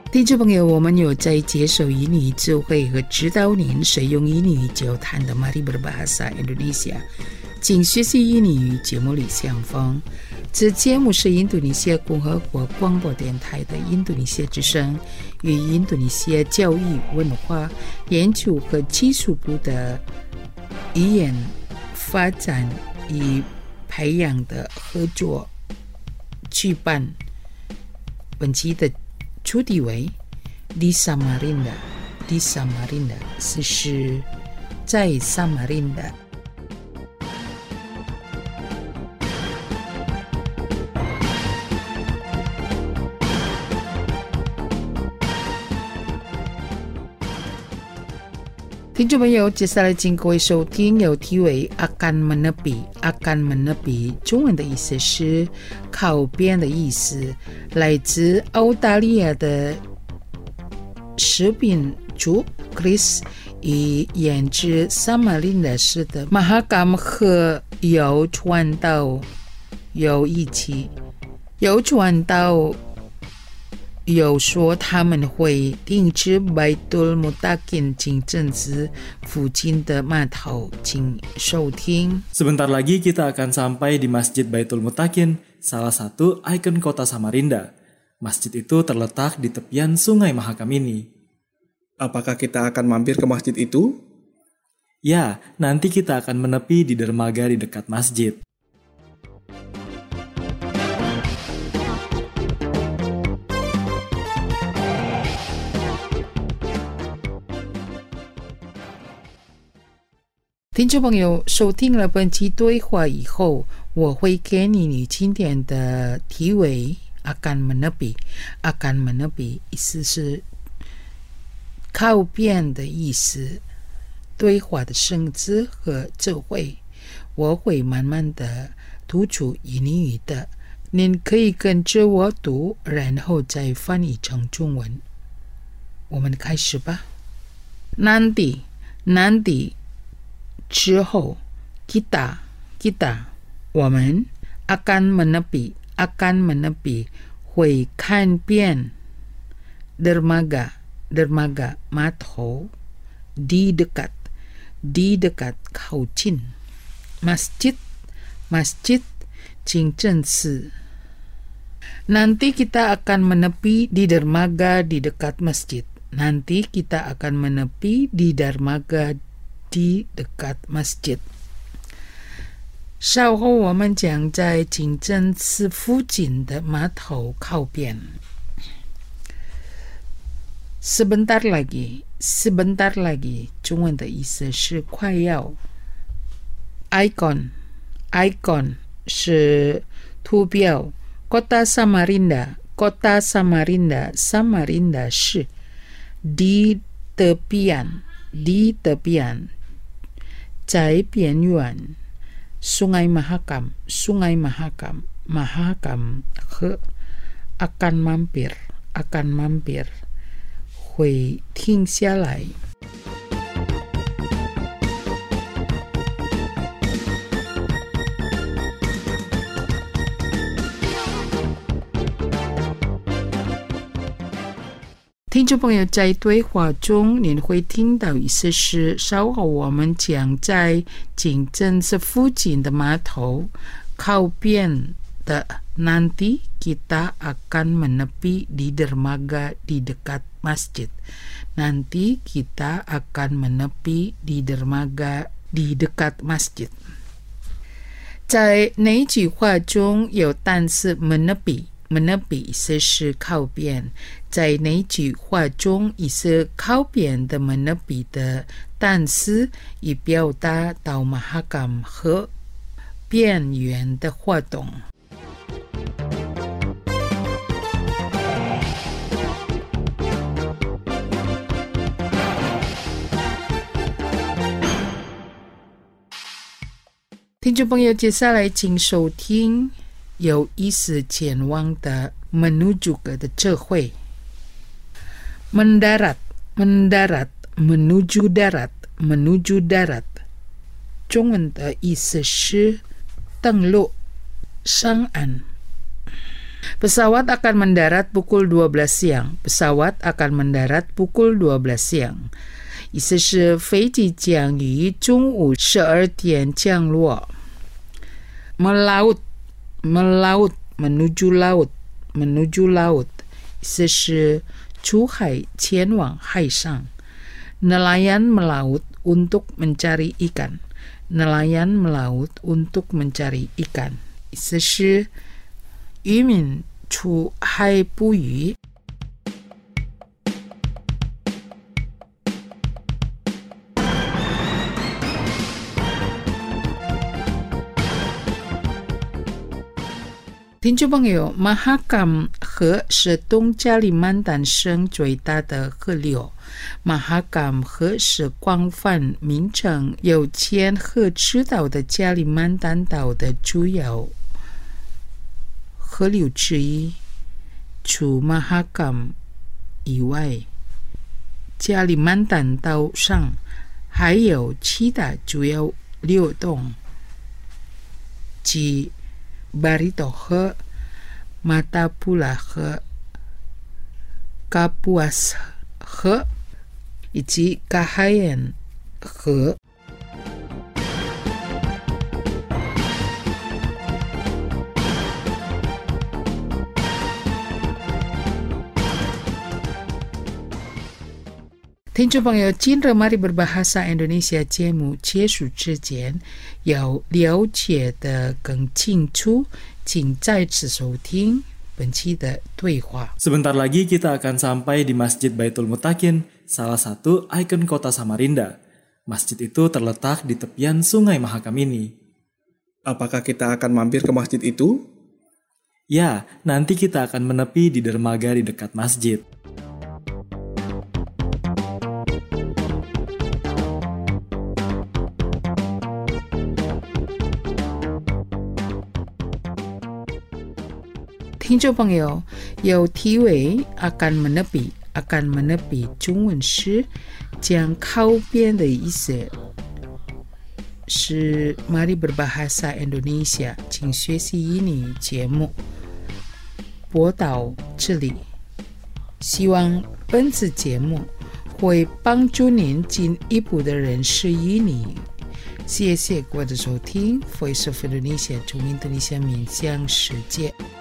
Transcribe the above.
听众朋友，我们有在接受英语智慧和指导您使用英语交谈的 Mari Berbahasa Indonesia， 请学习英语节目里相逢。这节目是印度尼西亚共和国广播电台的印度尼西亚之声与印度尼西亚教育文化研究和技术部的语言发展与培养的合作举办。本期的主题为 Di Samarinda， Di Samarinda 是在撒马林达。听众朋友，接下来请各位收听有题为 Akan Menepi。Akan Menepi 中文的意思是靠边的意思，来自澳大利亚的食品主 Chris 以研制撒马林达市的马哈甘和邮传道有一起，邮传道有说他们会定制 Baitul Mutakin 清真寺附近的码头，请收听。 Sebentar lagi kita akan sampai di Masjid Baitul Mutakin, salah satu ikon kota Samarinda. Masjid itu terletak di tepian Sungai Mahakam ini. Apakah kita akan mampir ke masjid itu? Ya, nanti kita akan menepi di dermaga di dekat masjid. 听众朋友，收听了本期对话以后，我会给你今天的题为 Akan Menepi。Akan Menepi 意思是靠边的意思，对话的生字和智慧，我会慢慢的读出英语的，您可以跟着我读，然后再翻译成中文。我们开始吧。Nanti之后 kita 我们 akan menepi 会看遍 dermaga 码头 di dekat 靠近 masjid 清真寺。 Nanti kita akan menepi di dermaga di dekat masjid. Nanti kita akan menepi di dermaga di dekat masjid。 稍后我们将在清真寺附近的码头靠边。 Sebentar lagi 中文的意思是快要。 Icon 是图标。 Kota Samarinda 市。 Di tepian 在边缘。 Sungai Mahakam 河。 akan mampir 会停下来。 听众朋友，在对话中您会听到意思是稍后我们将在清真寺附近的码头靠边的。 Nanti kita akan menepi di dermaga di dekat masjid. Nanti kita akan menepi di dermaga di dekat masjid。 在哪句话中有单词 menepi 意思是靠边，在哪句话中意思靠边的 menepi 的单词以表达到 Mahakam 和边缘的活动。 听众朋友，接下来请收听有意思前往的 menuju 的智慧。 mendarat menuju darat 中文的意思是登陆上岸。 Pesawat akan mendarat pukul 12 siang. Pesawat akan mendarat pukul 12 siang. 意思是飞机将于中午12点降落。Melaut, melaut, menuju laut, menuju laut. 意思是出海前往海上。Nelayan melaut untuk mencari ikan. Nelayan melaut untuk mencari ikan. 意思是渔民出海捕鱼。听众朋友，马哈港河是东加里曼丹省最大的河流。马哈港河是广泛名称有千河之岛的加里曼丹岛的主要河流之一。除马哈港以外，加里曼丹岛上还有其他主要流动，即Barito 河、Matapula 河、Kapuas 河以及 Kahayan 河。听众朋友，今日Mari Berbahasa Indonesia 节目结束之前，要了解的更清楚，请再次收听本期的对话。 Sebentar lagi kita akan sampai di Masjid Baitul Mutakin, salah satu ikon kota Samarinda. Masjid itu terletak di tepian Sungai Mahakam ini. Apakah kita akan mampir ke masjid itu? Ya, nanti kita akan menepi di dermaga di dekat masjid. 听众朋友，有题为akan menepi 中文是将靠边的意思，是Mari Berbahasa Indonesia 请学习英语节目播到这里，希望本次节目会帮助您进一步的认识英语。谢谢各位的收听 Voice of Indonesia 中印度尼西亚面向世界。